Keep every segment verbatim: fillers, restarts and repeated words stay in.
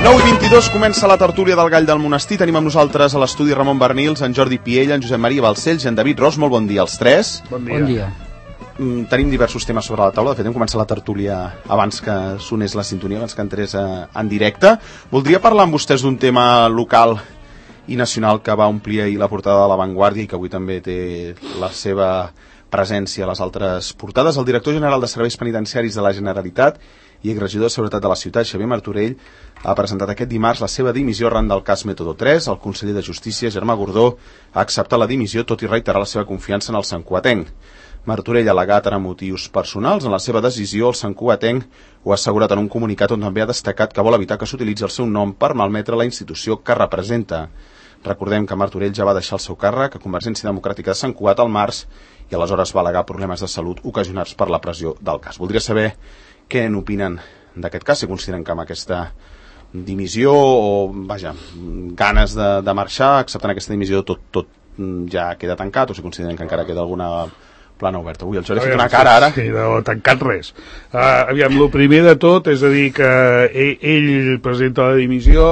nou i vint-i-dos comença la tertúlia del Gall del Monestir. Tenim amb nosaltres a l'estudi Ramon Bernils, en Jordi Piella, en Josep Maria Balcells i en David Ros. Molt bon dia als tres. Bon dia. Bon dia. Mm, tenim diversos temes sobre la taula. De fet, hem començat la tertúlia abans que sonés la sintonia, abans que entrés eh, en directe. Voldria parlar amb vostès d'un tema local i nacional que va omplir ahir la portada de La Vanguardia i que avui també té la seva presència a les altres portades. El director general de Serveis Penitenciaris de la Generalitat i exregidor de Seguretat de la Ciutat, Xavier Martorell, ha presentat aquest dimarts la seva dimissió arran del cas Método tres. El conseller de Justícia, Germà Gordó, ha acceptat la dimissió, tot i reiterar la seva confiança en el santcugatenc. Martorell ha al·legat ara motius personals en la seva decisió. El santcugatenc ho ha assegurat en un comunicat on també ha destacat que vol evitar que s'utilitzi el seu nom per malmetre la institució que representa. Recordem que Martorell ja va deixar el seu càrrec a Convergència Democràtica de Sant Cugat al març i aleshores va al·legar problemes de salut ocasionats per la pressió del cas. Voldria saber què n'opinen d'aquest cas, si consideren que amb aquesta dimissió o, vaja, ganes de, de marxar, acceptant aquesta dimissió, tot, tot ja queda tancat, o si consideren que encara queda alguna plana oberta. Ui, el Jordi ha fet una cara ara. Sí, no, tancat res. Uh, aviam, el primer de tot és a dir que ell, ell presenta la dimissió,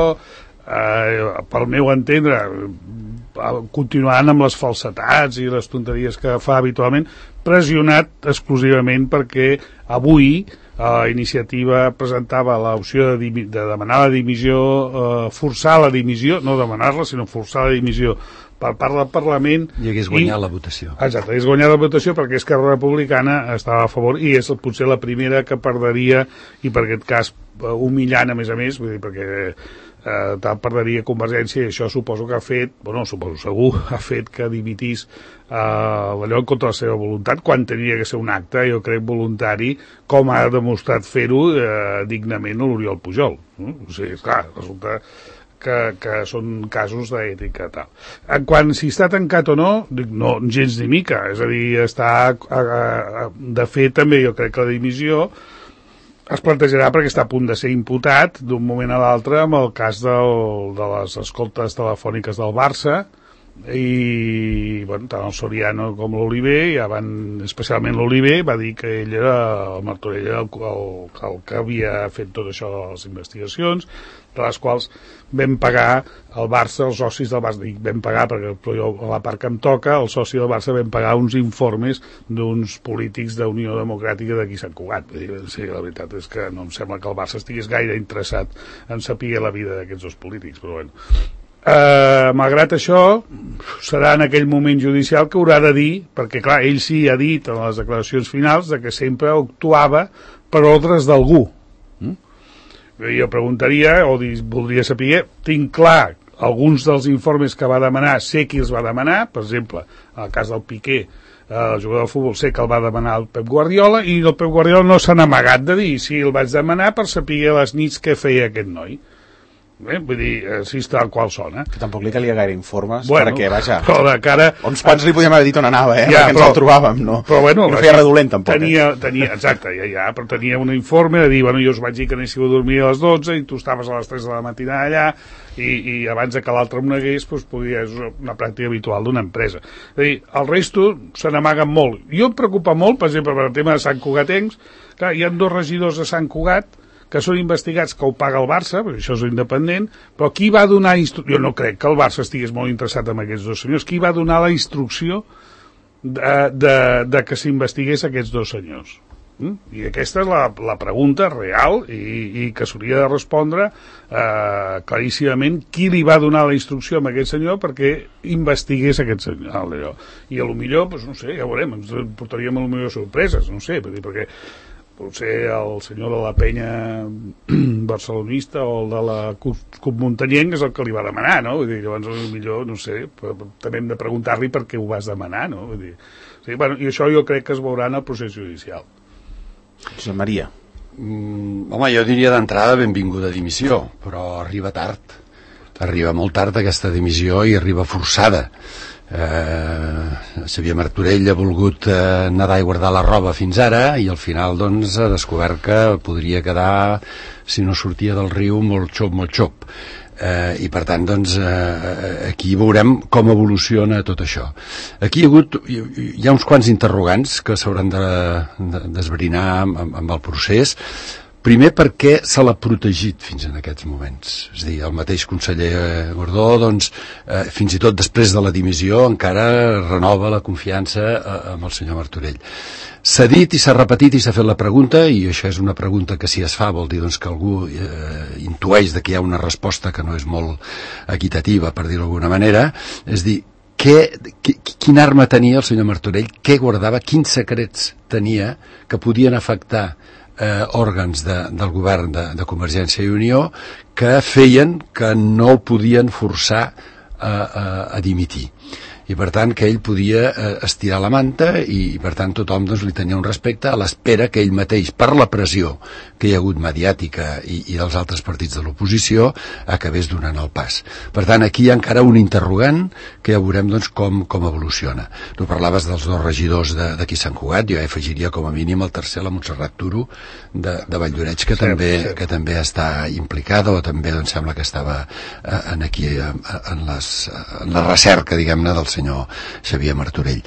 uh, pel meu entendre, continuant amb les falsetats i les tonteries que fa habitualment, pressionat exclusivament perquè avui la uh, iniciativa presentava l'opció de, de demanar la dimissió, uh, forçar la dimissió, no demanar-la, sinó forçar la dimissió per part del Parlament. I hagués guanyat i, la votació. Exacte, hagués guanyat la votació perquè Esquerra Republicana estava a favor i és potser la primera que perderia, i per aquest cas humillant a més a més, vull dir, perquè eh, tal perderia Convergència, i això suposo que ha fet, bueno, suposo segur, ha fet que dimitís eh, allò en contra la seva voluntat, quan tenia que ser un acte, jo crec, voluntari, com ha demostrat fer-ho eh, dignament l'Oriol Pujol. No? O sigui, clar, resulta que, que són casos d'ètica tal. En quant si està tancat o no, dic, no, gens ni mica, és a dir, està, a, a, de fet, també jo crec que la dimissió es plantejarà perquè està a punt de ser imputat d'un moment a l'altre amb el cas del, de les escoltes telefòniques del Barça, i bueno, tant el Soriano com l'Oliver ja van, especialment l'Oliver va dir que ell era el Martorell el, el, el que havia fet tot això de les investigacions, de les quals vam pagar el Barça, els socis del Barça, dic vam pagar perquè jo, a la part que em toca, el soci del Barça vam pagar uns informes d'uns polítics d'Unió Democràtica d'aquí Sant Cugat. Sí, la veritat és que no em sembla que el Barça estigués gaire interessat en saber la vida d'aquests dos polítics, però bueno. Uh, malgrat això, serà en aquell moment judicial que haurà de dir, perquè clar, ell sí ha dit en les declaracions finals de que sempre actuava per ordres d'algú. Mm? Jo preguntaria, o voldria saber, tinc clar alguns dels informes que va demanar, sé qui els va demanar, per exemple, en el cas del Piqué, el jugador de futbol, sé que el va demanar el Pep Guardiola, i el Pep Guardiola no s'ha amagat de dir, sí, el vaig demanar per saber les nits que feia aquest noi. Bé, vull dir, si és tal qual sona. Que tampoc li calia gaire informes, bueno, perquè, vaja, però de cara... uns quants li podíem haver dit on anava, eh? Ja, perquè però, ens el trobàvem, no? Però, bueno, no feia redolent, tampoc. Tenia, tenia, exacte, ja, ja, però tenia un informe de dir, bueno, jo us vaig dir que anéssiu a dormir a les dotze i tu estaves a les tres de la matinada allà, i, i abans de que l'altre em negués, doncs, podia, és una pràctica habitual d'una empresa. És a dir, el resto se n'amaguen molt. Jo em preocupa molt, per exemple, per el tema de Sant Cugatencs, clar, hi ha dos regidors de Sant Cugat que són investigats, que ho paga el Barça, perquè això és independent, però qui va donar instrucció? Jo no crec que el Barça estigués molt interessat en aquests dos senyors. Qui va donar la instrucció de, de, de que s'investigués aquests dos senyors? Mm? I aquesta és la, la pregunta real i, i que s'hauria de respondre eh, claríssimament qui li va donar la instrucció a aquest senyor perquè investigués aquest senyor. Allò. I a lo millor, doncs, no sé, ja veurem, ens portaríem a lo millor sorpreses, no sé, perquè potser el senyor de la penya barcelonista o el de la CUP Muntanyenc és el que li va demanar, no? Vull dir, llavors, millor, no sé, també hem de preguntar-li per què ho vas demanar, no? Vull dir, sí, bueno, i això jo crec que es veurà en el procés judicial. Josep Maria. Mm, home, jo diria d'entrada benvinguda dimissió, però arriba tard. Arriba molt tard aquesta dimissió i arriba forçada. Eh, Xavier Martorell ha volgut eh, nedar i guardar la roba fins ara i al final doncs ha descobert que podria quedar, si no sortia del riu, molt xop, molt xop. Eh, i per tant doncs eh, aquí veurem com evoluciona tot això. Aquí hi ha hagut hi ha uns quants interrogants que s'hauran de, de, d'esbrinar amb, amb el procés, Primer perquè se l'ha protegit fins en aquests moments. És a dir, el mateix conseller Gordó, doncs, eh, fins i tot després de la dimissió, encara renova la confiança eh, amb el senyor Martorell. S'ha dit i s'ha repetit i s'ha fet la pregunta, i això és una pregunta que si es fa vol dir doncs, que algú eh, intueix de que hi ha una resposta que no és molt equitativa, per dir-ho d'alguna manera, és dir, què, qui, quina arma tenia el senyor Martorell, què guardava, quins secrets tenia que podien afectar Eh, òrgans de, del govern de, de Convergència i Unió que feien que no el podien forçar a, a, a dimitir. I per tant que ell podia eh, estirar la manta i, i per tant tothom doncs, li tenia un respecte a l'espera que ell mateix, per la pressió que hi ha hagut mediàtica i, i dels altres partits de l'oposició, acabés donant el pas. Per tant, aquí hi ha encara un interrogant que ja veurem doncs, com, com evoluciona. Tu parlaves dels dos regidors d'aquí Sant Cugat, jo afegiria com a mínim el tercer, la Montserrat Turo de, de Valldoreix, que, sí, també, sí. que també està implicada, o també doncs, sembla que estava eh, en aquí en, en, les, en la recerca, diguem-ne, del senyor Xavier Martorell.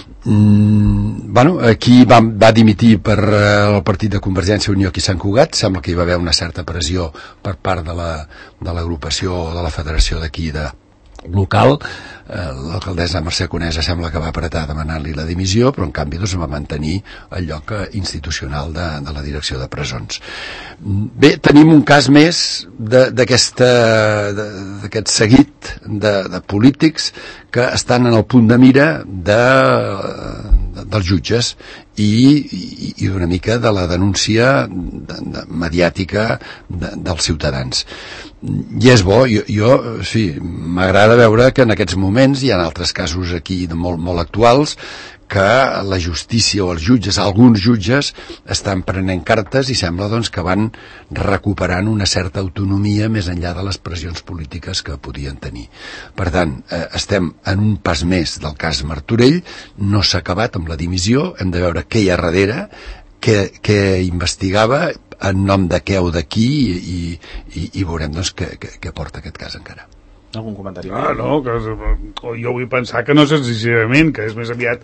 Mm, bueno, aquí va, va dimitir per eh, el partit de Convergència i Unió aquí a Sant Cugat. Sembla que hi va haver una certa pressió per part de la, de l'agrupació o de la federació d'aquí de local. Eh, l'alcaldessa Mercè Conesa sembla que va apretar demanant-li la dimissió, però en canvi doncs, va mantenir el lloc institucional de, de la direcció de presons. Bé, tenim un cas més d'aquest seguit de, de polítics que estan en el punt de mira de, de, dels jutges i, i, i una mica de la denúncia de, de, mediàtica de, dels ciutadans. I és bo, jo, jo sí, m'agrada veure que en aquests moments hi ha altres casos aquí molt, molt actuals que la justícia o els jutges, alguns jutges, estan prenent cartes i sembla doncs, que van recuperant una certa autonomia més enllà de les pressions polítiques que podien tenir. Per tant, eh, estem en un pas més del cas Martorell, no s'ha acabat amb la dimissió, hem de veure què hi ha darrere, què, què investigava, en nom de què o de qui, i, i, i veurem doncs, què, què, què porta aquest cas encara. Algun comentari? Ah, no, que, jo vull pensar que no senzillament, que és més aviat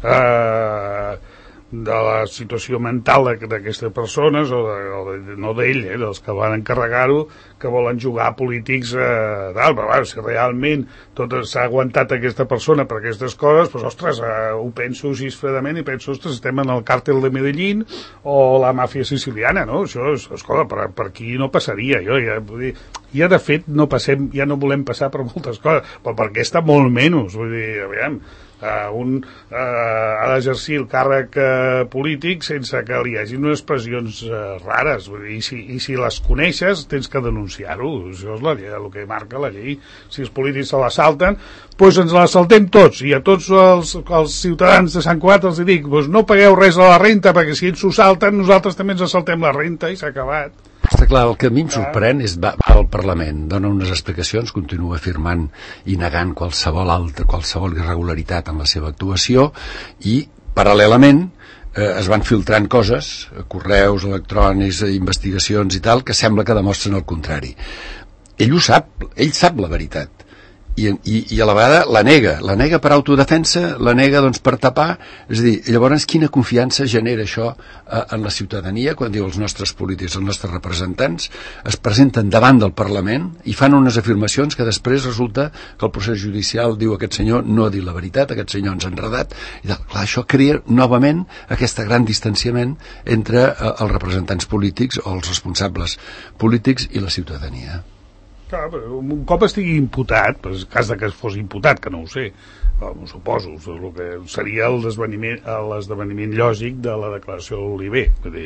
eh, de la situació mental d'aquestes persones, o, de, o de, no d'ell, eh, dels que van encarregar-ho, que volen jugar polítics eh, tal, però bueno, si realment tot s'ha aguantat aquesta persona per aquestes coses, doncs ostres, eh, ho penso així fredament i penso, ostres, estem en el càrtel de Medellín o la màfia siciliana, no? Això, escolta, per, per aquí no passaria, jo ja, vull dir, ja de fet no passem, ja no volem passar per moltes coses, però per aquesta molt menys, vull dir, aviam, Uh, un uh, ha d'exercir el càrrec uh, polític sense que li hagin unes pressions uh, rares, vull dir, i, si, i si les coneixes tens que denunciar-ho, això és la llei, el que marca la llei. Si els polítics se la salten, doncs ens la saltem tots, i a tots els, els ciutadans de Sant Cugat els dic, doncs no pagueu res a la renta, perquè si ells s'ho salten nosaltres també ens saltem la renta i s'ha acabat. Està clar, el que a mi em sorprèn és va, va al Parlament, dona unes explicacions, continua afirmant i negant qualsevol altra, qualsevol irregularitat en la seva actuació, i paral·lelament eh, es van filtrant coses, correus electrònics, investigacions i tal, que sembla que demostren el contrari. Ell ho sap, ell sap la veritat. I, i, i a la vegada la nega, la nega per autodefensa, la nega doncs, per tapar, és a dir, llavors quina confiança genera això eh, en la ciutadania quan diu els nostres polítics, els nostres representants es presenten davant del Parlament i fan unes afirmacions que després resulta que el procés judicial diu aquest senyor no ha dit la veritat, aquest senyor ens ha enredat, i tal. Clar, això crea novament aquest gran distanciament entre eh, els representants polítics o els responsables polítics i la ciutadania. Clar, un cop estigui imputat, en cas de que fos imputat, que no ho sé, m'ho suposo, el que seria l'esdeveniment lògic de la declaració d'Oliver,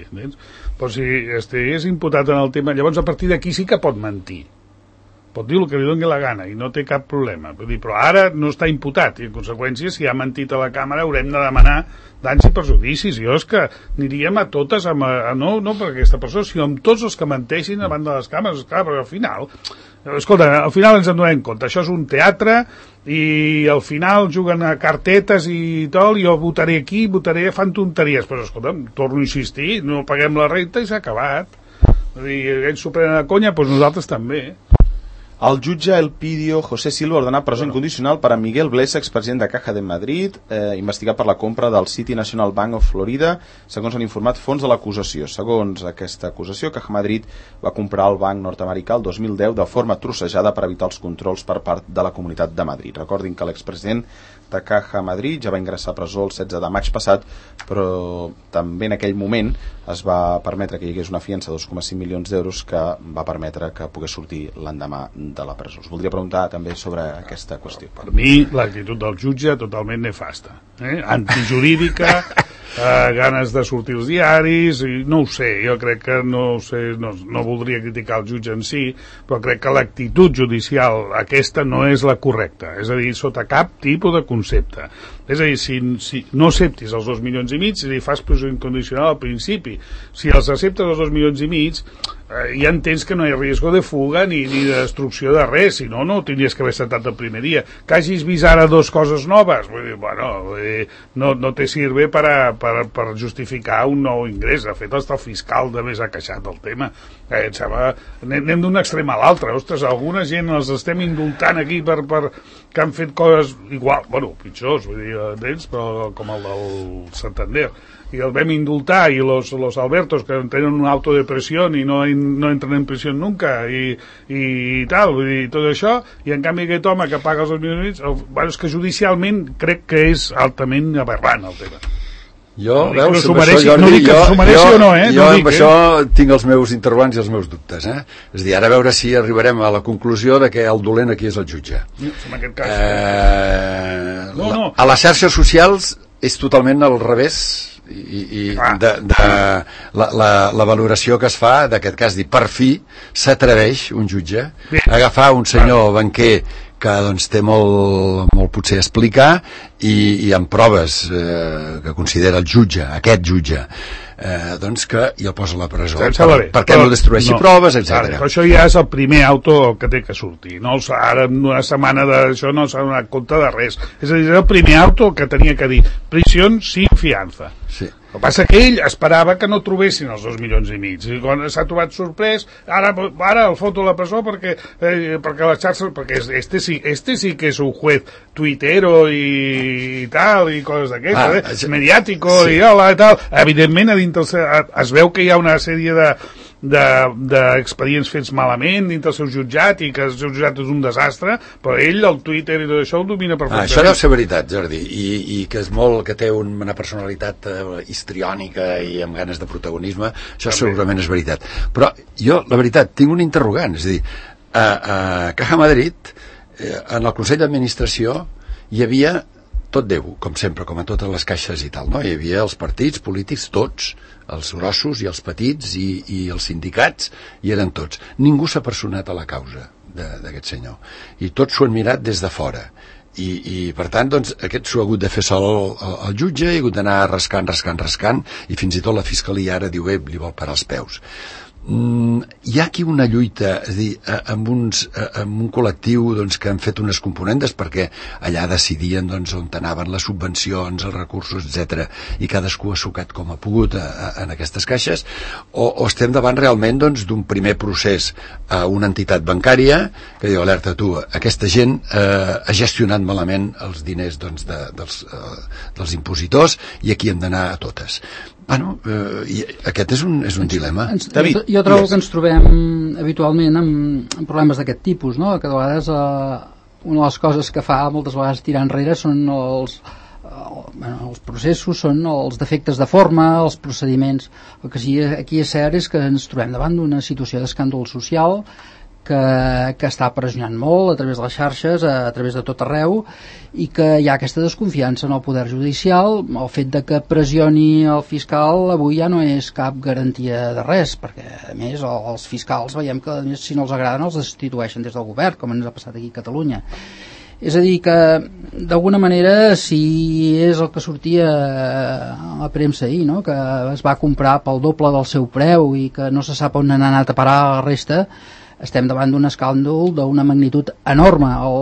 però si estigués imputat en el tema, llavors a partir d'aquí sí que pot mentir, pot dir el que li doni la gana i no té cap problema, però ara no està imputat i en conseqüència si ha mentit a la càmera haurem de demanar danys i perjudicis. Jo és que aniríem a totes amb, a, no, no per aquesta persona sinó amb tots els que menteixin davant de les càmeres, clar, però al final escolta, al final ens en donem compte, això és un teatre i al final juguen a cartetes i tal, jo votaré aquí, votaré, fan tonteries, però escolta, torno a insistir, no paguem la renta i s'ha acabat. Vull dir, ells s'ho prenen a conya, doncs nosaltres també. El jutge Elpidio José Silva ordena presó incondicional per a Miguel Blesa, expresident de Caja de Madrid, eh, investigat per la compra del City National Bank of Florida, segons han informat fons de l'acusació. Segons aquesta acusació, Caja Madrid va comprar el banc nord-americà el dos mil deu de forma trossejada per evitar els controls per part de la Comunitat de Madrid. Recordin que l'expresident de Caja Madrid ja va ingressar a presó el setze de maig passat, però també en aquell moment es va permetre que hi hagués una fiança de dos coma cinc milions d'euros que va permetre que pogués sortir l'endemà de la presó. Us voldria preguntar també sobre aquesta qüestió. Per mi, l'actitud del jutge totalment nefasta, eh? Antijurídica, eh, ganes de sortir als diaris, i no ho sé, jo crec que no, sé, no, no voldria criticar el jutge en si, però crec que l'actitud judicial aquesta no és la correcta, és a dir, sota cap tipus de concepte. És a dir, si, si no acceptis els dos milions i mig, si fas presó incondicional al principi, si els acceptes els dos milions i mig, eh, ja entens que no hi ha risc de fuga ni, ni de destrucció de res, si no, no ho tindries que haver acceptat el primer dia. Que hagis vist ara dos coses noves, vull dir, bueno, vull dir, no, no te sirve per, a, per, per justificar un nou ingrés. De fet, hasta el fiscal d'haver s'ha queixat del tema. Eh, em sembla, anem, anem d'un extrem a l'altre. Ostres, alguna gent els estem indultant aquí per, per, que han fet coses igual, bueno, pitjors, vull dir, d'ells, però com el del Santander, i el vam indultar, i los, los Albertos que tenen una autodepressió i no, no entren en pressió nunca, i, i tal, vull dir, tot això, i en canvi aquest home que paga els dos milions, el, bueno, és que judicialment crec que és altament aberrant el tema. Jo, no veus, no amb això, Jordi, no dic que s'ho mereixi o no, eh? Jo no amb dic, això eh? tinc els meus interrogants i els meus dubtes, eh? És a dir, ara a veure si arribarem a la conclusió de que el dolent aquí és el jutge. En aquest cas. Eh, no, no. A les xarxes socials és totalment al revés i, i ah. de, de la, la, la valoració que es fa d'aquest cas, dir, per fi s'atreveix un jutge a agafar un senyor banquer que doncs, té molt, molt potser a explicar i, i amb proves eh, que considera el jutge, aquest jutge, eh, doncs que i el posa a la presó. Per, per què no destrueixi no, proves, etcètera. Ara, això ja és el primer auto que té que sortir. No, ara en una setmana d'això no s'ha donat compte de res. És a dir, és el primer auto que tenia que dir prisió sin fianza. Sí. El que passa que ell esperava que no trobessin els dos milions i mig, i quan s'ha trobat sorprès, ara, ara el foto a la presó perquè, eh, perquè les xarxes, perquè este sí, este sí que és un juez tuitero i, i tal, i coses d'aquestes, ah, eh? mediàtico, sí. i hola, i tal. Evidentment, a dintre el, es veu que hi ha una sèrie de d'expedients fets malament dintre el seu jutjat i que el seu jutjat és un desastre, però ell, el Twitter i tot això ho domina perfectament. Ah, això deu ser veritat, Jordi, i, i que és molt, que té una personalitat eh, histriònica i amb ganes de protagonisme, això També. segurament és veritat. Però jo, la veritat, tinc un interrogant, és a dir, a, a Caja Madrid, eh, en el Consell d'Administració hi havia tot Déu, com sempre, com a totes les caixes i tal, no? Hi havia els partits polítics, tots, els grossos i els petits i, i els sindicats, i eren tots. Ningú s'ha personat a la causa d'aquest senyor. I tots s'ho han mirat des de fora. I, i per tant, doncs, aquest s'ho ha hagut de fer sol el, el, el jutge, ha hagut d'anar rascant, rascant, rascant, i fins i tot la fiscalia ara diu, eh, li vol parar els peus. Mm, hi ha aquí una lluita, és a dir, amb, uns, amb un col·lectiu doncs, que han fet unes componentes perquè allà decidien doncs, on anaven les subvencions, els recursos, etcètera, i cadascú ha sucat com ha pogut a, a, en aquestes caixes, o, o estem davant realment doncs, d'un primer procés a una entitat bancària que diu, alerta tu, aquesta gent eh, ha gestionat malament els diners doncs, de, dels, eh, dels impositors i aquí hem d'anar a totes. Bueno, eh, aquest és un, és un dilema. Ens, jo, jo trobo yes. que ens trobem habitualment amb, amb problemes d'aquest tipus, no? Que de vegades eh, una de les coses que fa moltes vegades tirar enrere són els, eh, bueno, els processos, són els defectes de forma, els procediments. El que sí, aquí és cert és que ens trobem davant d'una situació d'escàndol social que, que està pressionant molt a través de les xarxes, a, a través de tot arreu, i que hi ha aquesta desconfiança en el poder judicial. El fet de que pressioni el fiscal avui ja no és cap garantia de res, perquè a més els fiscals veiem que a més, si no els agraden els destitueixen des del govern, com ens ha passat aquí a Catalunya. És a dir que d'alguna manera si és el que sortia a la premsa ahir, no? Que es va comprar pel doble del seu preu i que no se sap on han anat a parar la resta, estem davant d'un escàndol d'una magnitud enorme. El,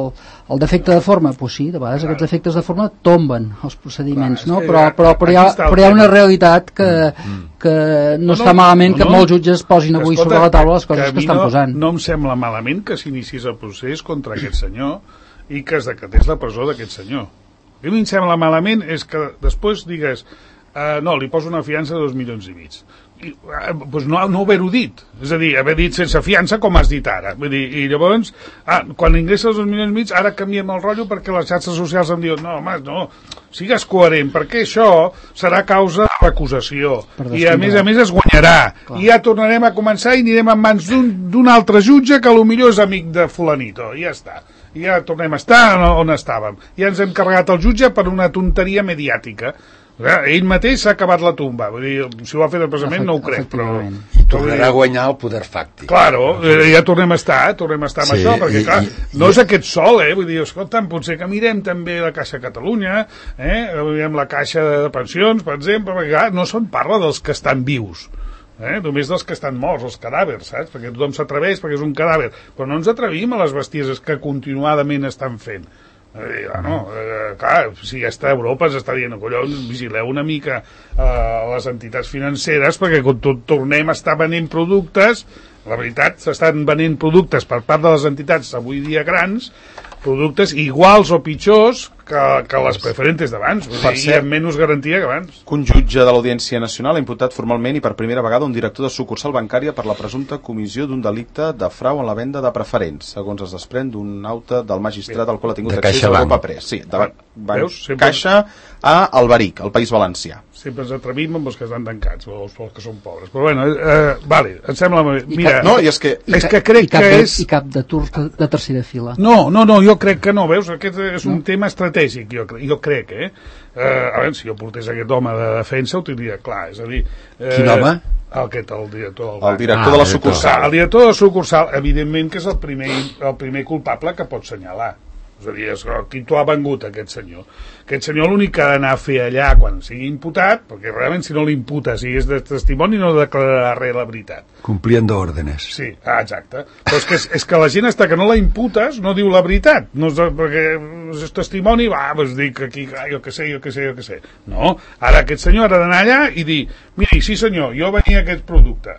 El defecte de forma, doncs sí, de vegades aquests defectes de forma tomben els procediments, no? Clar, però, però, però, hi ha, però hi ha una realitat que, que no, no està malament no, no, que molts jutges posin avui escolta, sobre la taula les coses que, que estan no, posant. No em sembla malament que s'iniciés el procés contra aquest senyor i que es decatés la presó d'aquest senyor. El que a mi em sembla malament és que després digues uh, no, li poso una fiança de dos milions i mig. I, eh, doncs no, no haver-ho dit, és a dir, haver dit sense fiança com has dit ara, vull dir, i llavors ah, quan ingressa els dos milions i mig ara canviem el rotllo perquè les xarxes socials em diuen no, home, no, sigues coherent perquè això serà causa de recusació i a més a més es guanyarà. Clar. I ja tornarem a començar i anirem en mans d'un altre jutge que potser és amic de fulanito, i ja està, i ja tornem a estar on, on estàvem, ja ens hem carregat el jutge per una tonteria mediàtica. Ell mateix s'ha acabat la tumba, vull dir, si ho ha fet expressament no ho crec, però... I tornarà a guanyar el poder fàctic. Claro, eh, ja tornem a estar, tornem a estar amb sí, això, perquè i, clar, i, no i... és aquest sol, eh, vull dir, escolta'm, potser que mirem també la Caixa Catalunya, eh, mirem la Caixa de Pensions, per exemple, perquè clar, no se'n parla dels que estan vius, eh, només dels que estan morts, els cadàvers, saps? Perquè tothom s'atreveix perquè és un cadàver, però no ens atrevim a les bestieses que continuadament estan fent. Eh, no, eh, clar, si ja està a Europa ens està dient, collons, vigileu una mica eh, les entitats financeres perquè quan tot tornem a estar venent productes, la veritat s'estan venent productes per part de les entitats avui dia grans, productes iguals o pitjors que, que les preferentes d'abans, i amb menys garantia que abans. Un jutge de l'Audiència Nacional ha imputat formalment i per primera vegada un director de sucursal bancària per la presumpta comissió d'un delicte de frau en la venda de preferents, segons es desprèn d'un acte del magistrat al qual ha tingut accés a Europa Press. Sí, de ban ban Sempre... Caixa a Alberic, al País Valencià. Sempre ens atrevim amb els que estan tancats, els que són pobres. Però bueno, eh, vale, em sembla... Mira, no, i és que... És que crec i cap, que és... I cap de tur de tercera fila. No, no, no, jo crec que no, veus? Aquest és un no. tema estratègic, jo, jo crec, eh? eh? A veure, si jo portés aquest home de defensa ho tindria clar, és a dir... Eh, Quin home? Aquest, el director del banc. El director ah, de la sucursal. El director de la sucursal, evidentment que és el primer, el primer culpable que pot senyalar. És a dir, és, qui t'ho ha vengut aquest senyor? Aquest senyor l'únic que ha d'anar a fer allà quan sigui imputat, perquè realment si no l'imputa, si és de testimoni no declararà res la veritat. Compliendo órdenes. Sí, ah, exacte. Però és que, és que la gent està que no la imputes no diu la veritat, no és, perquè és testimoni, va, doncs dic aquí, ah, jo que sé, jo que sé, jo que sé. No, ara aquest senyor ha d'anar allà i dir, miri, sí senyor, jo venia aquest producte,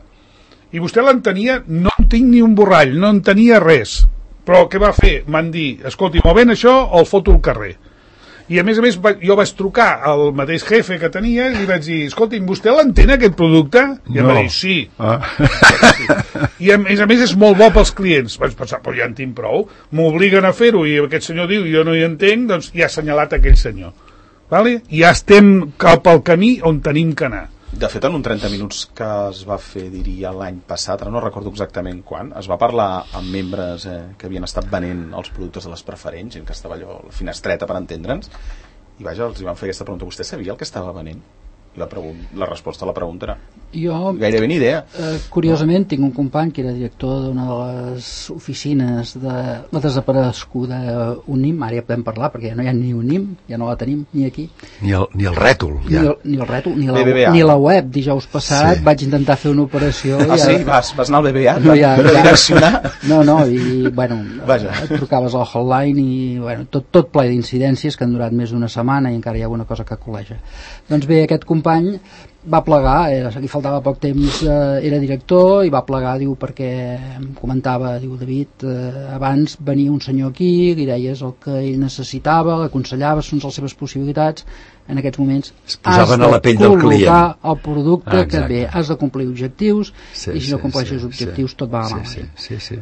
i vostè l'entenia, no en tinc ni un borrall, no en tenia res. Però què va fer? M'han dit, escolti, m'ho ven això o el foto al carrer? I a més a més jo vaig trucar al mateix jefe que tenia i li vaig dir, escolti, vostè l'entén aquest producte? I em no. va dir, sí. Ah. sí. I a més a més és molt bo pels clients. Vaig pensar, però ja en tinc prou. M'obliguen a fer-ho i aquest senyor diu, jo no hi entenc, doncs ja ha assenyalat aquell senyor. Vale? Ja estem cap al camí on tenim que anar. De fet, en un trenta minuts que es va fer, diria, l'any passat, ara no recordo exactament quan, es va parlar amb membres eh, que havien estat venent els productes de les preferents, gent que estava allò a la finestreta per entendre'ns, i vaja, els hi van fer aquesta pregunta. Vostè sabia el que estava venent? I la, la resposta a la pregunta era jo, gairebé ni idea. Eh, curiosament, tinc un company que era director d'una de les oficines de la desapareguda UNIM, ara ja podem parlar perquè ja no hi ha ni UNIM, ja no la tenim ni aquí. Ni el, ni el rètol. Ja. Ni, el, ni el rètol, ni la, ni la web. Dijous passat sí. vaig intentar fer una operació. Ah, ja, sí? Vas, vas anar al B B A? No, ja, ja, direccionar? No, no, i bueno, vaja. Et trucaves al hotline i bueno, tot, tot ple d'incidències que han durat més d'una setmana i encara hi ha alguna cosa que col·leja. Doncs bé, aquest company va plegar, era, li faltava poc temps, eh, era director i va plegar, diu, perquè em comentava, diu, David, eh, abans venia un senyor aquí, li deies el que ell necessitava, l'aconsellava, són les seves possibilitats, en aquests moments es posaven a la pell del client, el producte ah, que ve, has de complir objectius sí, i si no sí, compleixes sí, objectius sí, tot va malament sí, sí, sí, sí.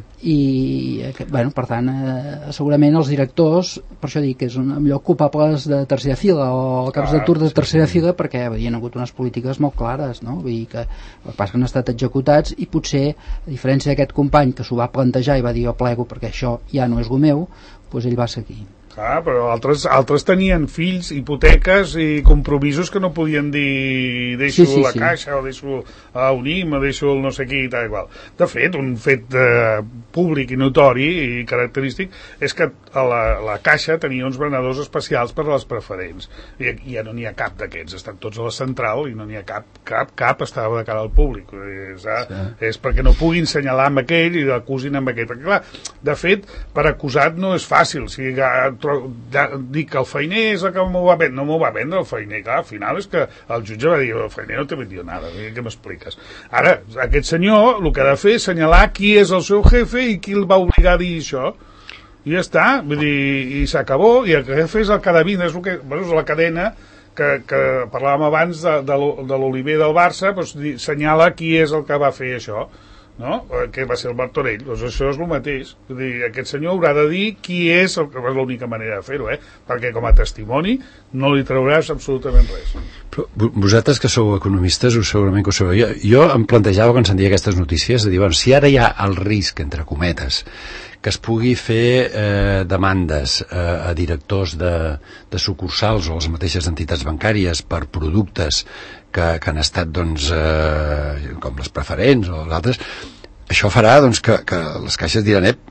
i bueno, per tant eh, segurament els directors, per això dic que és un lloc culpables de tercera fila o caps de tur de tercera sí, fila perquè hi ha hagut unes polítiques molt clares, no? Vull dir que el que passa que han estat executats i potser a diferència d'aquest company que s'ho va plantejar i va dir jo plego perquè això ja no és el meu, doncs ell va seguir. Ah, però altres, altres tenien fills, hipoteques i compromisos que no podien dir deixo sí, sí, la sí. Caixa o deixo a UNIM o deixo el no sé qui i tal i qual. De fet, un fet eh, públic i notori i característic és que a la, la caixa tenia uns venedors especials per a les preferents, i, i ja no n'hi ha cap d'aquests, estan tots a la central i no n'hi ha cap, cap, cap estava de cara al públic. És, sí. és perquè no puguin assenyalar amb aquell i l'acusin amb aquell, perquè clar, de fet, per acusat no és fàcil, o sigui, ja, dic que el feiner és el que m'ho va vendre, no m'ho va vendre el feiner, clar, al final és que el jutge va dir, el feiner no t'ha vendido nada, què m'expliques? Ara, aquest senyor el que ha de fer és assenyalar qui és el seu jefe i qui el va obligar a dir això, i ja està, vull dir, i s'acabó, i el jefe és el que adivina, és, el que, bueno, és la cadena que, que parlàvem abans de, de, de l'Oliver del Barça, doncs, senyala qui és el que va fer això, no? Que va ser el Martorell, doncs això és el mateix, vull dir, aquest senyor haurà de dir qui és, el, és l'única manera de fer-ho, eh? Perquè com a testimoni no li trauràs absolutament res. Però vosaltres que sou economistes ho segurament que ho sabeu. Jo, jo em plantejava quan sentia aquestes notícies de dir, bueno, si ara hi ha el risc, entre cometes, que es pugui fer eh, demandes eh, a directors de, de sucursals o les mateixes entitats bancàries per productes que, que han estat doncs, eh, com les preferents o les altres, això farà doncs, que, que les caixes diran eh,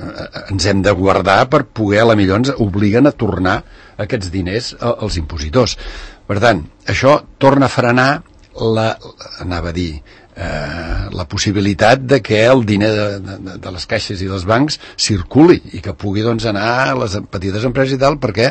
ens hem de guardar per poder, a la millor ens obliguen a tornar aquests diners als impositors. Per tant, això torna a frenar la, anava a dir Eh, la possibilitat de que el diner de, de, de les caixes i dels bancs circuli i que pugui doncs, anar a les petites empreses i tal perquè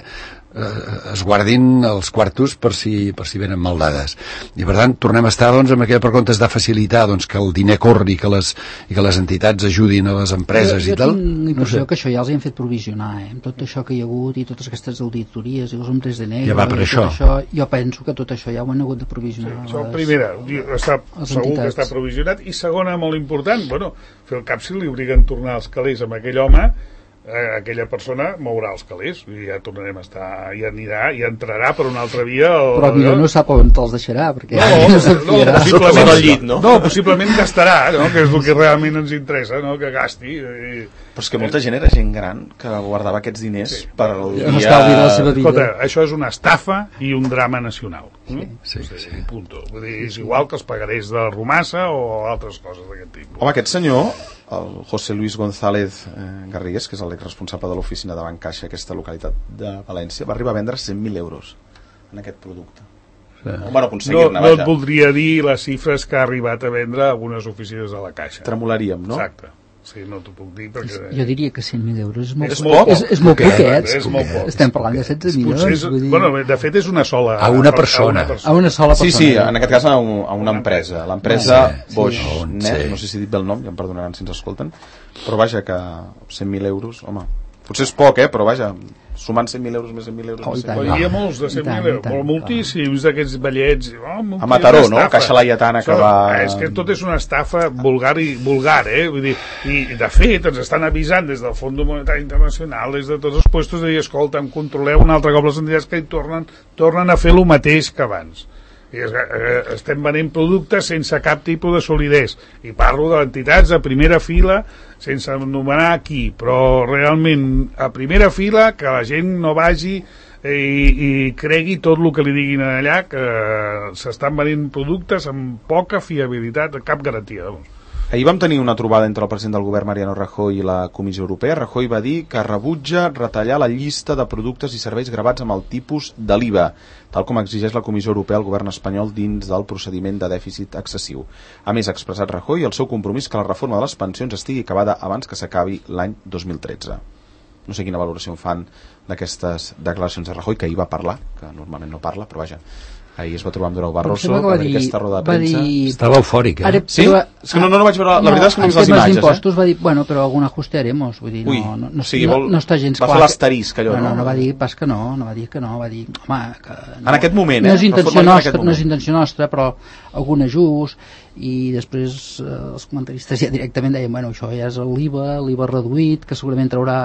eh, es guardin els quartos per si, per si venen mal dades. I per tant tornem a estar doncs, amb aquella per comptes de facilitar doncs, que el diner corri que les, i que les entitats ajudin a les empreses jo, i tal. Jo tinc l'impressió no sé. que això ja els hi han fet provisionar, eh? Amb tot això que hi ha hagut i totes aquestes auditories i els hombres de negre. Ja va per això. això. Jo penso que tot això ja ho han hagut de provisionar. Sí, això, primera, està, segur entitats. que està provisionat, i segona, molt important, bueno, fer el cap si li obliguen a tornar els calés amb aquell home, eh, aquella persona mourà els calés i ja tornarem a estar, i anirà i entrarà per una altra via el, però millor no sap on te'ls deixarà perquè no, no, no, no possiblement al llit, no? no, possiblement gastarà, no? Que és el que realment ens interessa, no? Que gasti i... Però és que molta gent era gent gran que guardava aquests diners sí. per al dia... No estalvi de la seva vida. Escolta, això és una estafa i un drama nacional. Sí, sí, sí, sí. Punto. Vull dir, és igual que els pagarés de Romassa o altres coses d'aquest tipus. Home, aquest senyor, el José Luis González eh, Garrigues, que és l'exresponsable de l'oficina de Bancaixa, aquesta localitat de València, va arribar a vendre cent mil euros en aquest producte. Sí. No, bueno, no, no et voldria dir les xifres que ha arribat a vendre algunes oficines de la Caixa. Tremolaríem, no? Exacte. Sí, no t'ho puc dir perquè... Jo diria que cent mil euros és molt, és molt és, és molt poquet. És molt poc. Estem parlant de setze milions. És, dir... bueno, de fet és una sola... A una persona. A una, a una sola persona. Sí, sí, en aquest cas a, un, a una empresa. L'empresa sí, Bosch sí. Net, Sí. no sé si he dit bé el nom, ja em perdonaran si ens escolten, però vaja que cent mil euros, home, potser és poc, eh, però vaja, sumant cent mil euros més cent mil euros... Oh, més Però hi havia molts de cent mil euros, molt moltíssims d'aquests ballets. Oh, a Mataró, no? Caixa Laietana que va... És que tot és una estafa vulgar i vulgar, eh? Vull dir, i de fet ens estan avisant des del Fons Monetari Internacional, des de tots els puestos de dir, escolta, em controleu un altre cop les entitats que hi tornen, tornen a fer el mateix que abans. I és, eh, estem venent productes sense cap tipus de solidesa, i parlo d'entitats a primera fila sense anomenar qui, però realment a primera fila que la gent no vagi i, i cregui tot el que li diguin allà, que s'estan venent productes amb poca fiabilitat, cap garantia, doncs. Ahir vam tenir una trobada entre el president del govern Mariano Rajoy i la Comissió Europea. Rajoy va dir que rebutja retallar la llista de productes i serveis gravats amb el tipus de l'I V A, tal com exigeix la Comissió Europea al govern espanyol dins del procediment de dèficit excessiu. A més, ha expressat Rajoy el seu compromís que la reforma de les pensions estigui acabada abans que s'acabi l'any dos mil tretze. No sé quina valoració en fan d'aquestes declaracions de Rajoy, que ahir va parlar, que normalment no parla, però vaja... Ahir es va trobar amb Durão Barroso, va dir aquesta roda de premsa. Dir... Estava eufòric, eh? Ara, sí? però, és que no, no, no vaig veure... La no, veritat és que no he vist les imatges, impostos, eh? Va dir, bueno, però algun ajuste haremos. Vull dir, Ui, no, no, no, o sigui, no, vol... no està gens va clar. fer l'asterisc, allò, no, no? No, no va dir pas que no, no va dir que no, va dir, home, que... No, en aquest moment, eh? No és intenció nostra, moment. no és intenció nostra, però algun ajust, i després eh, els comentaristes ja directament deien, bueno, això ja és l'I V A, l'I V A reduït, que segurament traurà...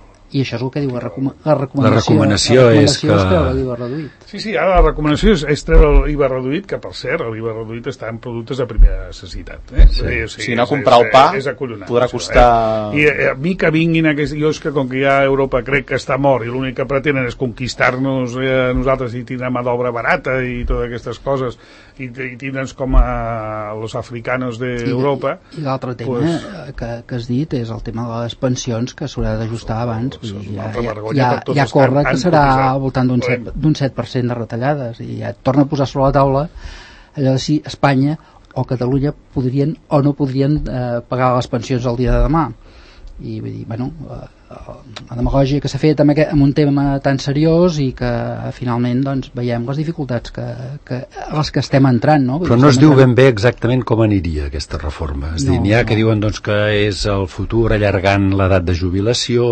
I això és el que diu la, recom la recomanació. La recomanació, la recomanació és que... és treure l'I V A reduït. Sí, sí, ara la recomanació és, és treure l'I V A reduït, que per cert, l'I V A reduït està en productes de primera necessitat. Eh? Sí. Sí, sí, si anar a comprar el pa és, és podrà costar... Eh? I eh, a mi que vinguin aquests... Jo és que com que ja Europa crec que està mort i l'únic que pretenen és conquistar-nos eh, nosaltres i tindre mà d'obra barata i totes aquestes coses i, i tindre'ns com a los africanos d'Europa. I, i l'altre tema pues... que, que has dit és el tema de les pensions, que s'haurà d'ajustar abans. és I una ja, altra ja, vergonya ja, per tots ja els que corre han que serà cotitzat. al voltant d'un set, d'un set per cent de retallades, i ja et torna a posar sobre la taula allò de si Espanya o Catalunya podrien o no podrien eh, pagar les pensions el dia de demà. I vull dir, bueno, la demagògia que s'ha fet amb, aquest, amb un tema tan seriós i que finalment doncs, veiem les dificultats que, que, a les que estem entrant, no? Però no es diu ben bé exactament com aniria aquesta reforma. És no, dir, n'hi ha no. que diuen doncs, que és el futur allargant l'edat de jubilació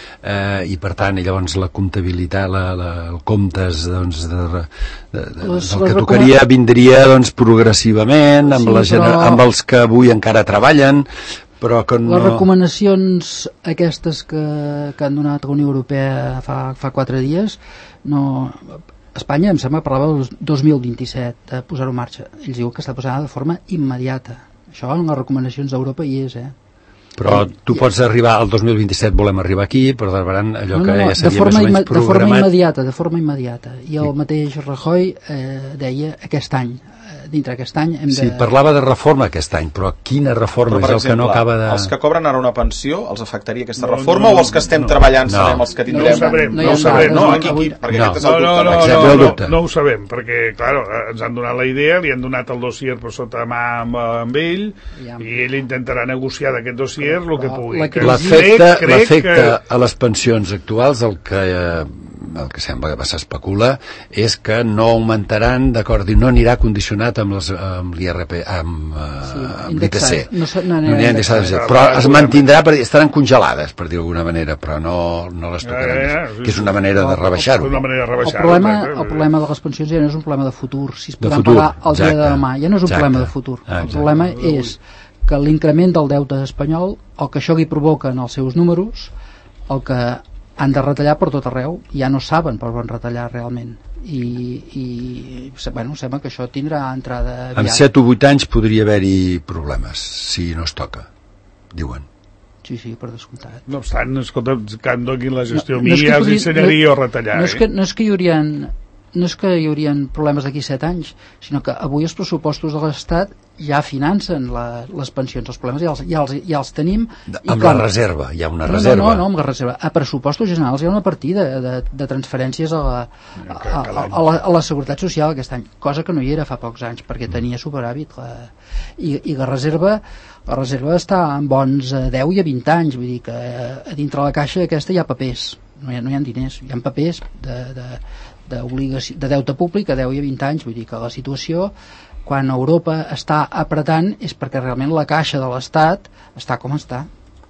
eh, i per tant llavors la comptabilitat, la, la, el comptes doncs, de, de, de, les, del que tocaria vindria doncs, progressivament amb, sí, la gener... però... amb els que avui encara treballen. Però que no... Les recomanacions aquestes que, que han donat la Unió Europea fa, fa quatre dies, no... Espanya, em sembla, parlava del dos mil vint-i-set de posar-ho en marxa. Ells diuen que està posada de forma immediata. Això en les recomanacions d'Europa hi és, eh? Però tu pots arribar al dos mil vint-i-set, volem arribar aquí, però darrere allò no, no, no, que ja seria més o menys programat... De forma immediata, de forma immediata. I el mateix Rajoy eh, deia aquest any, dintre aquest any hem de... Sí, parlava de reforma aquest any, però quina reforma però, és el exemple, que no acaba de... Els que cobren ara una pensió, els afectaria aquesta no, reforma no, no, o els que estem no, treballant no. sabem els que tindrem? No ho sabrem, no, no ho sabrem. No, aquí, aquí, perquè no. aquest és el no, dubte. No, no, no, no, no, no ho sabem, perquè, clar, ens han donat la idea, li han donat el dossier per sota mà amb, amb ell, ja. i ell intentarà negociar d'aquest dossier el que pugui. L'efecte que... a les pensions actuals, el que... Eh, el que sembla que s'especula és que no augmentaran, d'acord, i no anirà condicionat amb l'I R P, amb, sí, amb l'I P C. No, no, no, no indexat, però es mantindrà, per, estaran congelades, per dir d'alguna manera, però no, no les tocaran, eh, eh, que és una manera de rebaixar-ho. Una manera de rebaixar-ho. El problema, el problema de les pensions ja no és un problema de futur, si es podran pagar el dia de demà, ja no és un exacte, problema de futur. El exacte. problema és que l'increment del deute espanyol, el que això li provoca en els seus números, el que han de retallar per tot arreu, ja no saben per on retallar realment, i, i bueno, sembla que això tindrà entrada aviat. En set o vuit anys podria haver-hi problemes si no es toca, diuen. Sí, sí, per descomptat. No obstant, escolta, que em donin la gestió no, no mia, els ensenyaria no, a retallar. No és, que, no és que hi haurien no és que hi haurien problemes d'aquí set anys, sinó que avui els pressupostos de l'Estat ja financen la, les pensions, els problemes ja els, ja els, ja els tenim. I amb quan... la reserva, hi ha una no, reserva. No, no, no, amb la reserva. A pressupostos generals hi ha una partida de, de transferències a la, a, a, a, la, a la Seguretat Social aquest any, cosa que no hi era fa pocs anys, perquè tenia superàvit. La, i, I la reserva la reserva està en bons a deu i a vint anys, vull dir que a dintre la caixa aquesta hi ha papers, no hi ha, no hi ha diners, hi ha papers de... de d'obligació, de deute públic a deu i a vint anys, vull dir que la situació quan Europa està apretant és perquè realment la caixa de l'Estat està com està.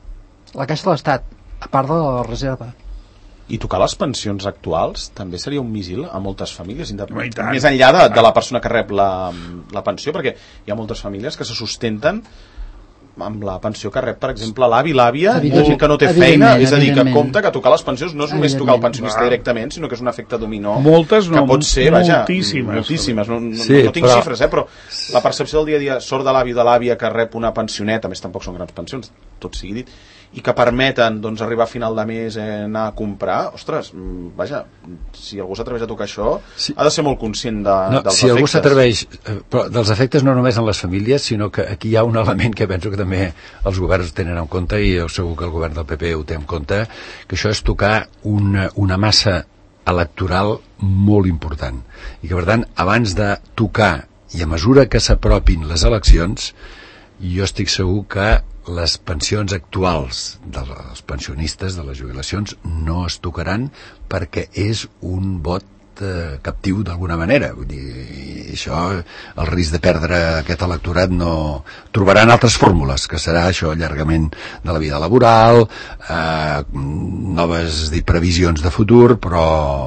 La caixa de l'Estat, a part de la reserva. I tocar les pensions actuals també seria un míssil a moltes famílies, més enllà de, de la persona que rep la, la pensió, perquè hi ha moltes famílies que se sustenten amb la pensió que rep, per exemple, l'avi, l'àvia, i gent que no té feina, és a dir, que compta que tocar les pensions no és només tocar el pensionista directament, sinó que és un efecte dominó. Moltes no, que pot ser, vaja, moltíssimes. moltíssimes. No, no, sí, no tinc però... xifres, eh, però la percepció del dia a dia, sort de l'avi o de l'àvia que rep una pensioneta, a més tampoc són grans pensions, tot sigui dit, i que permeten doncs, arribar a final de mes eh, anar a comprar, ostres, vaja, si algú s'atreveix a tocar això, sí. ha de ser molt conscient de, no, dels si efectes. Si algú s'atreveix, però dels efectes no només en les famílies, sinó que aquí hi ha un element que penso que també els governs tenen en compte, i jo segur que el govern del P P ho té en compte, que això és tocar una, una massa electoral molt important, i que per tant, abans de tocar, i a mesura que s'apropin les eleccions, jo estic segur que les pensions actuals dels pensionistes, de les jubilacions, no es tocaran perquè és un vot eh, captiu d'alguna manera. Vull dir, això, el risc de perdre aquest electorat no... Trobaran altres fórmules, que serà això, allargament de la vida laboral, eh, noves dir, previsions de futur, però,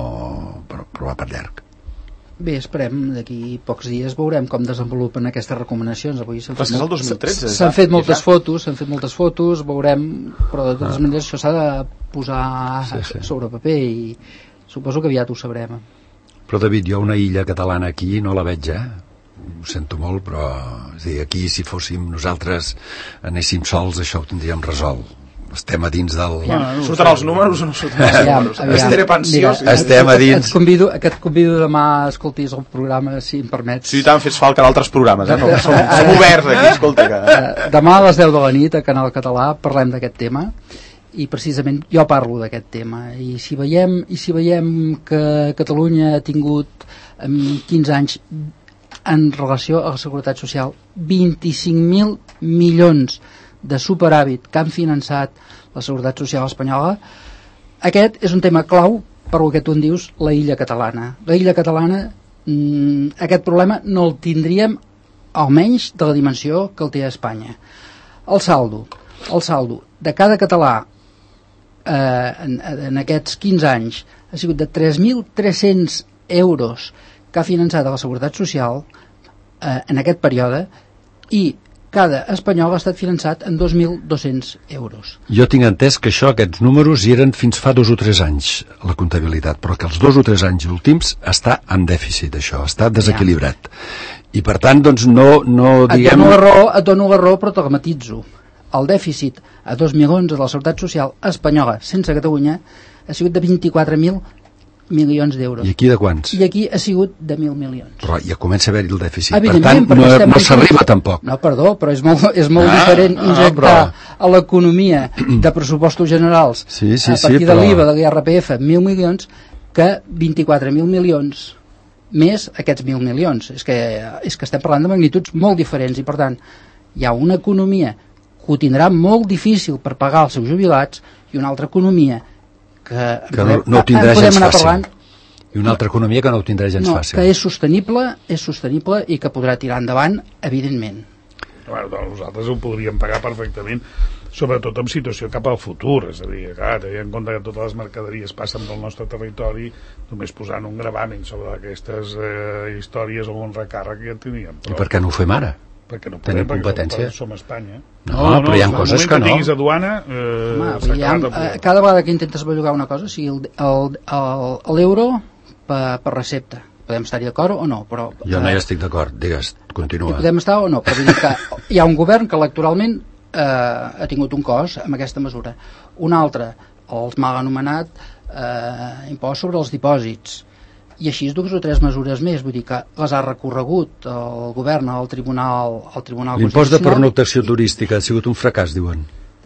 però, però va per llarg. Bé, esperem, d'aquí pocs dies veurem com desenvolupen aquestes recomanacions. Avui s'han fet, molt... dos mil tretze, s'han fet moltes ja. fotos, s'han fet moltes fotos, veurem, però de totes ah. maneres això s'ha de posar sí, sí. sobre paper i suposo que aviat ho sabrem. Però David, jo una illa catalana aquí no la veig, eh? Ho sento molt, però és dir, aquí si fóssim nosaltres anéssim sols això ho tindríem resolt. Estem a dins del... Ja, no, surten els números o no surten els aviam, números? Estaré pensiós. Estem a dins... Et convido, et convido demà a escoltis el programa, si em permets. Sí, tant fes falta d'altres programes, eh? No, som, som oberts aquí, escolta. Que... Demà a les deu de la nit a Canal Català parlem d'aquest tema i precisament jo parlo d'aquest tema, i si veiem, i si veiem que Catalunya ha tingut en quinze anys en relació a la Seguretat Social vint-i-cinc mil milions de superàvit que han finançat la Seguretat Social espanyola, aquest és un tema clau per el que tu en dius, la illa catalana. La illa catalana, mmm, aquest problema no el tindríem almenys de la dimensió que el té a Espanya. El saldo, el saldo de cada català eh, en, en aquests quinze anys ha sigut de tres mil tres-cents euros que ha finançat a la Seguretat Social eh, en aquest període, i cada espanyol ha estat finançat en dos mil dos-cents euros. Jo tinc entès que això, aquests números, hi eren fins fa dos o tres anys, la comptabilitat, però que els dos o tres anys últims està en dèficit, això, està desequilibrat. Ja. I per tant, doncs, no, no et diguem... Dono la raó, et dono la raó, però te la matitzo. El dèficit a dos mil onze de la Seguretat Social espanyola, sense Catalunya, ha sigut de vint-i-quatre mil milions d'euros. I aquí de quants? I aquí ha sigut de mil milions. Però ja comença a haver-hi el dèficit. Per tant, no, no s'arriba tampoc. No, perdó, però és molt, és molt ah, diferent injectar ah, però... a l'economia de pressupostos generals sí, sí, a partir sí, de però... l'I V A, de l'I R P F, mil milions, que vint-i-quatre mil milions més aquests mil milions. És que, és que estem parlant de magnituds molt diferents, i per tant hi ha una economia que ho tindrà molt difícil per pagar els seus jubilats, i una altra economia que, que no, no ho tindrà gens fàcil, parlant, i una altra economia que no ho tindrà gens no, fàcil, que és sostenible, és sostenible i que podrà tirar endavant, evidentment. Bueno, doncs nosaltres ho podríem pagar perfectament, sobretot en situació cap al futur, és a dir, clar, tenint en compte que totes les mercaderies passen pel nostre territori, només posant un gravamen sobre aquestes eh, històries o un recàrrec ja teníem. Però... I per què no ho fem ara? Perquè no tenim podem, competència. Perquè som a Espanya. No, no, no, però hi ha coses que no. El moment que tinguis a duana, eh, Home, ha, eh, cada vegada que intentes bellugar una cosa, o sigui, l'euro per, per recepta, podem estar-hi d'acord o no, però... Jo no hi estic d'acord, digues, continua. Podem estar o no, però vull dir que hi ha un govern que electoralment eh, ha tingut un cost amb aquesta mesura. Un altre, els mal anomenat eh, impost sobre els dipòsits, i així dues o tres mesures més, vull dir que les ha recorregut el govern al Tribunal, al Tribunal L'impost de pernoctació turística ha sigut un fracàs, diuen.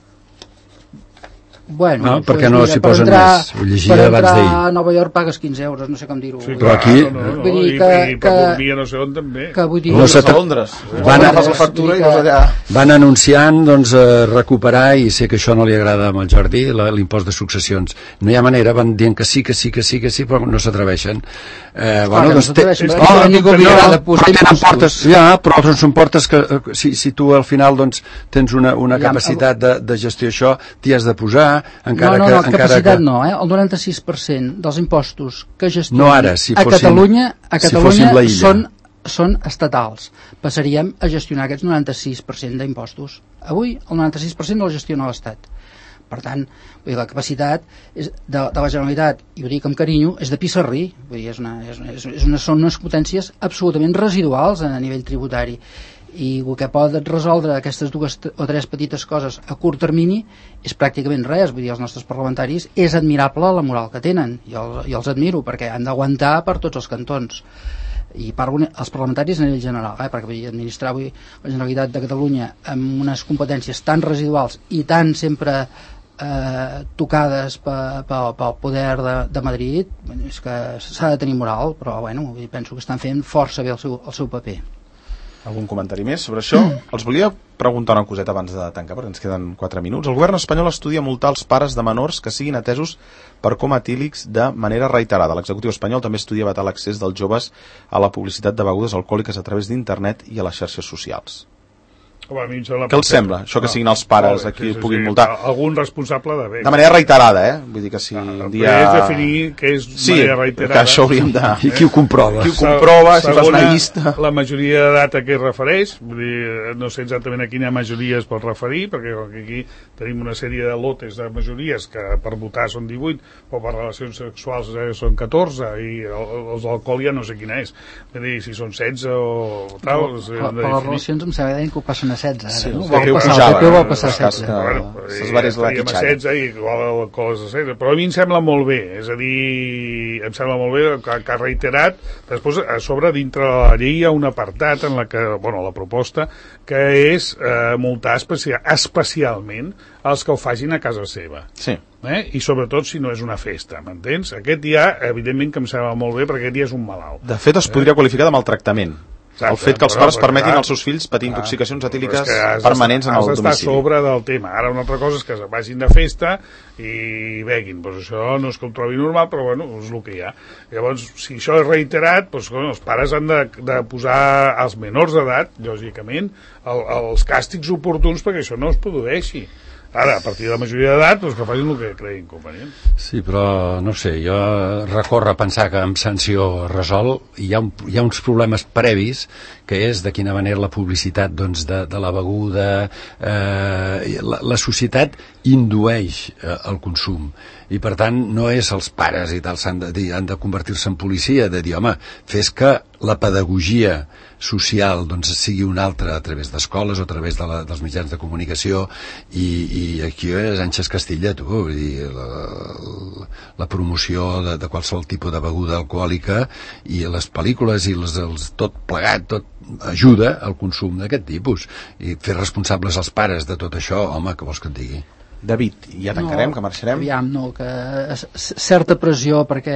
Bueno, no, doncs, perquè no s'hi posen entrar, més, ho llegia per abans d'ahir. entrar a Nova York pagues quinze euros, no sé com dir-ho. Sí, però aquí... No, no, no, vull dir i, que, i per Bombia no sé on també. Que vull dir... No sé, a Londres. Van, a, la factura i vas allà. Van anunciant, doncs, eh, recuperar, i sé que això no li agrada amb el Jordi, l'impost de successions. No hi ha manera, van dient que sí, que sí, que sí, que sí, però no s'atreveixen. Eh, bueno, doncs... Té... Oh, no, ningú li agrada posar impostos. Ja, però són portes que, si, si tu al final, doncs, tens una, una capacitat de, de gestió això, t'hi has de posar, encara no, no, que... No, capacitat que... no, eh? El noranta-sis per cent dels impostos que gestionen no ara, si a fossin, Catalunya, a Catalunya si són, són estatals. Passaríem a gestionar aquests noranta-sis per cent d'impostos. Avui el noranta-sis per cent el gestiona l'Estat. Per tant, vull dir, la capacitat és de, de la Generalitat, i ho dic amb carinyo, és de pissarrí. Vull dir, és una, és una, és una, són unes potències absolutament residuals a nivell tributari. I el que pot resoldre aquestes dues o tres petites coses a curt termini és pràcticament res. Vull dir, els nostres parlamentaris és admirable la moral que tenen, i els, i els admiro, perquè han d'aguantar per tots els cantons. I parlo als parlamentaris a nivell general, eh? Perquè vull dir, administrar avui la Generalitat de Catalunya amb unes competències tan residuals i tan sempre eh, tocades pel poder de, de Madrid, és que s'ha de tenir moral, però bueno, penso que estan fent força bé el seu, el seu paper. Algun comentari més sobre això? Mm. Els volia preguntar una coseta abans de tancar, perquè ens queden quatre minuts. El govern espanyol estudia multar els pares de menors que siguin atesos per coma etílics de manera reiterada. L'executiu espanyol també estudia vetar l'accés dels joves a la publicitat de begudes alcohòliques a través d'internet i a les xarxes socials. Home, a mi em sembla Què els sembla, això que siguin els pares a qui sí, sí, puguin sí, multar? Algun responsable d'haver. De manera reiterada, eh? Vull dir que si ah, un dia... És definir què és sí, manera reiterada. que això hauríem de... I qui ho comprova? Qui ho comprova, Segona, si fas una llista... La majoria d'edat a què es refereix, vull dir, no sé exactament a quina majoria es pot referir, perquè aquí tenim una sèrie de lotes de majories que per votar són divuit, o per relacions sexuals són catorze, i els d'alcohol ja no sé quina és. Vull dir, si són setze o tal... Per les relacions em sembla que ho passen a setze, ara, Sí, no? el Vol P P U passar, pujava, el P P U vol eh, passar a els cas setze. que- Bueno, ses varis la estaríem a quitxalla. setze i igual el cos a setze, però a mi em sembla molt bé, és a dir, em sembla molt bé que, que ha reiterat. Després, a sobre, dintre de la llei hi ha un apartat en la que, bueno, la proposta, que és eh, multar especial, especialment els que ho facin a casa seva. Sí. Eh? I sobretot si no és una festa, m'entens? Aquest ja, evidentment que em sembla molt bé, perquè aquest ja és un malalt. De fet, es podria qualificar de maltractament. Exacte, El fet que els però, pares però, permetin clar, als seus fills patir clar, intoxicacions però etíliques és que has permanents en d'estar- el has d'estar domicili. sobre del tema. Ara una altra cosa és que es vagin de festa i beguin. Pues això no és que ho trobi normal, però bueno, és el que hi ha. Llavors, si això és reiterat, doncs, bueno, els pares han de, de posar als menors d'edat, lògicament, el, els càstigs oportuns perquè això no es produeixi. Ara, a partir de la majoria d'edat, doncs que facin el que creguin convenient. Sí, però no sé, jo recorre a pensar que amb sanció resol hi ha, un, hi ha uns problemes previs, que és de quina manera la publicitat doncs, de, de la beguda, eh, la, la societat indueix eh, el consum, i per tant no és els pares i tal, han de, dir- han de convertir-se en policia, de dir, home, fes que la pedagogia social doncs, sigui una altra a través d'escoles o a través de la, dels mitjans de comunicació, i, i aquí és Àngels Castilla, tu, vull dir, la, la promoció de, de qualsevol tipus de beguda alcohòlica i les pel·lícules i les, els, tot plegat, tot ajuda al consum d'aquest tipus, i fer responsables els pares de tot això, home, què vols que et digui? David, ja tancarem, No, que marxarem. Aviam, no, que c- certa pressió perquè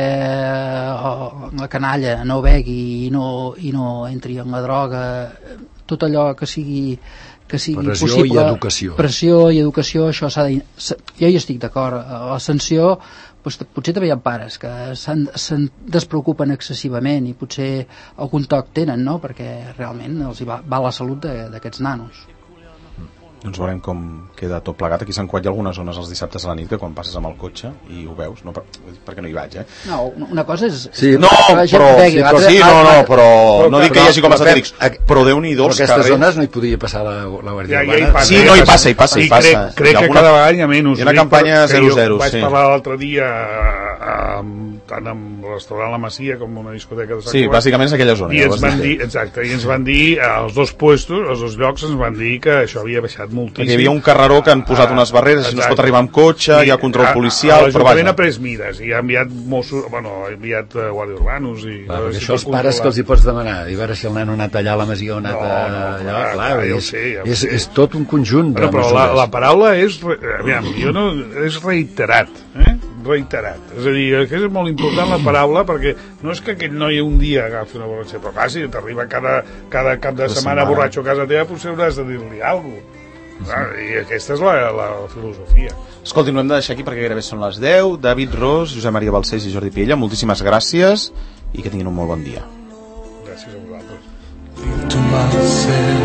oh, la canalla no begui i no, i no entri en la droga, tot allò que sigui que sigui Pressió i possible, educació. pressió i educació, això s'ha de, s- jo hi estic d'acord. La sanció, doncs, potser també hi ha pares que se'n se'n despreocupen excessivament i potser algun toc tenen, no?, perquè realment els hi va, va la salut de- d'aquests nanos. Doncs veurem com queda tot plegat. Aquí a Sant Cugat hi ha algunes zones els dissabtes a la nit que quan passes amb el cotxe i ho veus, no, per, perquè no hi vaig, eh? No, una cosa és... Sí, No, que la gent però, begui, sí, però, l'altra- sí, no, no, l'altra- però no però- dic que hi hagi com a però, satèrics, Pep, però Déu-n'hi-do Però els aquestes carrers. zones no hi podia passar la, la Guàrdia Ja, ja hi Urbana. passa, Sí, ja no, hi passa. passa, hi passa, hi I passa. crec, crec Hi ha que alguna- cada vegada hi ha menys. hi ha una Ho dic campanya perquè zero jo zero, Vaig sí. parlar l'altre dia amb, tant amb el restaurant La Masia com una discoteca de Sant Sí, Cugat. bàsicament és aquella zona. I ja ho ens has van dit. dir, exacte, i ens van dir, als dos puestos, als dos llocs, ens van dir que això havia baixat moltíssim. Perquè hi havia un carreró que han posat unes barreres, si no es pot arribar amb cotxe, hi ha control policial, però L'Ajuntament vaja. ha pres mides i ha enviat Mossos, bueno, ha enviat uh, guàrdia urbanos i... Clar, a veure perquè si això pot els pares que els hi controlar. pots demanar, i veure si el nen ha anat allà a la Masia o ha anat No, a no, allà, clar, clar, clar, ja ho és, sé, ja ho és, sé. és tot un conjunt de Bueno, però la, mesures. la paraula és, re- aviam, jo no, és reiterat, eh? reiterat. És a dir, que és molt important la paraula, perquè no és que aquell noi un dia agafi una borratxa, però clar, si t'arriba cada, cada cap de La setmana setmana. borratxo a casa teva, potser hauràs de dir-li alguna cosa. I aquesta és la, la filosofia. Escolti, no hem de deixar aquí perquè gairebé són les deu. David Ros, Josep Maria Balcells i Jordi Piella, moltíssimes gràcies i que tinguin un molt bon dia. Gràcies a vosaltres. To myself.